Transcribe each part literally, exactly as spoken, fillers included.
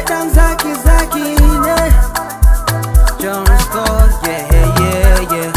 Get down Zaki Zaki, yeah. John Scott, yeah, yeah, yeah.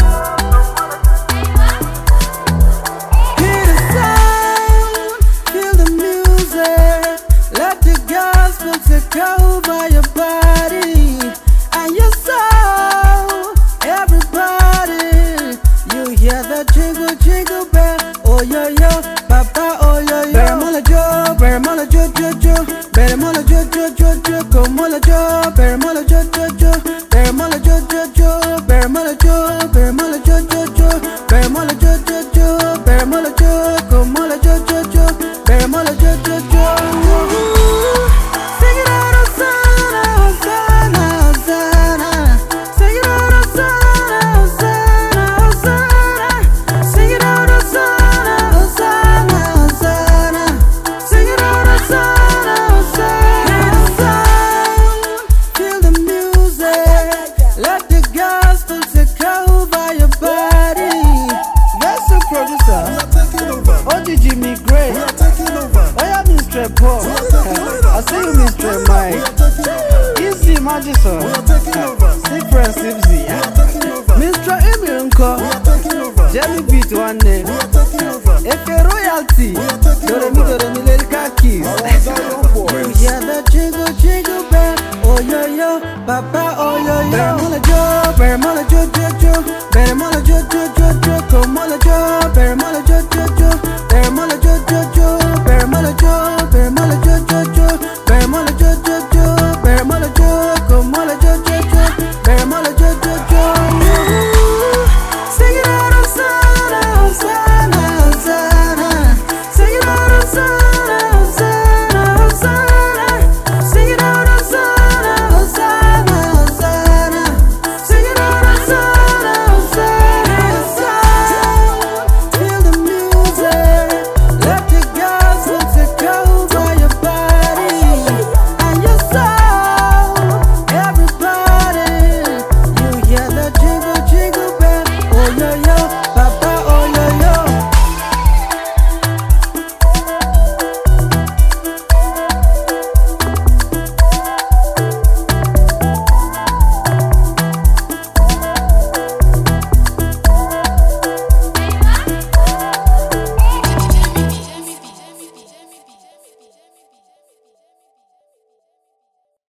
Hear the sound, feel the music. Let the gospel take over your body and your soul. Everybody, you hear the jingle, jingle bell. Oh yo yo, papa, oh yo yo. Beramola jo, beramola jo jo jo, beramola jo jo jo jo, komola jo, beramola jo jo jo, beramola jo jo jo, beramola jo, beramola jo jo jo, beramola jo jo jo, beramola jo, komola jo jo jo, beramola jo jo jo. Sing it out, Hosanna, Hosanna, Hosanna. Sing it out, Hosanna, Hosanna, Hosanna. Sing it out, Hosanna, Hosanna, Hosanna. Sing it out, Hosanna, Hosanna. Hear the sound, feel the music. Let the gospel take over your body. Yes, the producer. We are taking over. O G G me great. We are taking over. Oh yeah, Mister Paul. We are taking over. I see you, Mister We Mike. are taking over. Easy Madison. We are taking over. Different Sipsy. We are taking over. Mister Emirunko. We are taking over. Jelly Beat one name. We are taking over. If a royalty. We are taking Doremi over. Doremi Lelka Keys. Our Zion boys. Yeah, the jingle jingle bell. Oh yo yo, papa, oh yo yo. Beramola jo, beramola jo jo jo, beramola jo jo